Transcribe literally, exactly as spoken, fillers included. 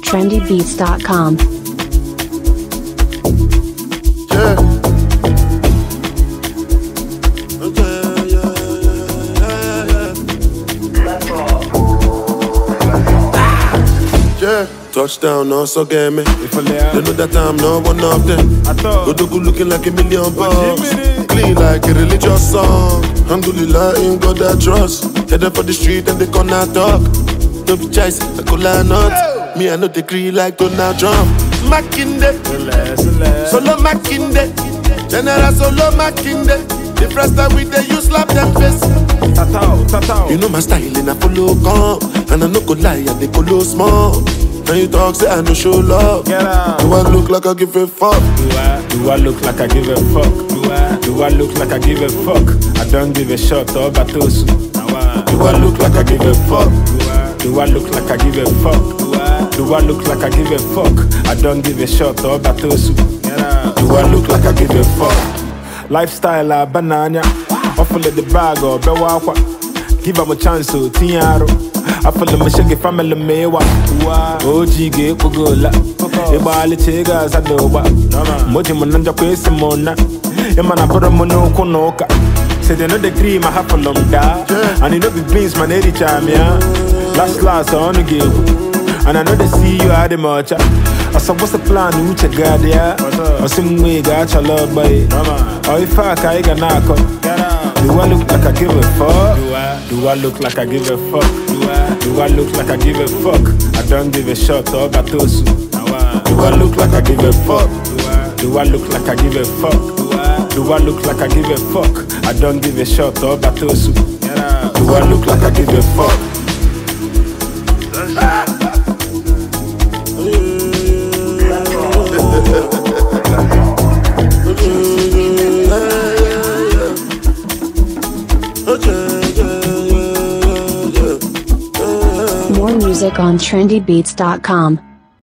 trendy beats dot com. Yeah. Yeah, touchdown, also get me. You know that I'm not one of them. Godogu looking like a million bucks. Clean like a religious song. Alhamdulillah, in God I trust. Headed for the street and they corner talk. No be choice, I could lie not. Me, I know the green like Donald Trump. Makinde, solo Makinde. General solo Makinde. The first time we they use slap them face. Tatao, tatao. You know my style in a follow come. And I no go lie, I they follow small. And you talk, say I no show love. Get out. Do I look like I give a fuck? Do I, do I look like I give a fuck? Do I, do I look like I give a fuck? I don't give a shot or batosu. Do I look like I give a fuck? Do I, do I look like I give a fuck? Do I, do I look like I give a fuck? I don't give a shot or batosu. Do I look like I give a fuck? Lifestyle a banana. Offer the bag or bewakwa. Give them a chance to tiaro. I feel my shaggy family mewa. O G get Pugola. Ibali Chigas at Doba. Motimonanja Quesimona. Emana Puramono Konoka. Say they know the cream I have for long da. And you know the beans man every time, yeah. Last last on the game. And I know they see you at the marcha. I said, what's the plan? Who check God, yeah? I some way got your love, boy. Oh, if I can't knock do I look like I give a fuck? Do I, do I look like I give a fuck? Do I, do I look like I give a fuck? I don't give a shot or batosu. Do I look like I give a fuck? Do I, do I look like I give a fuck? Do I, do I look like I give a fuck? I don't give a shot or batosu. Do I look like I give a fuck? More music on trendy beats dot com.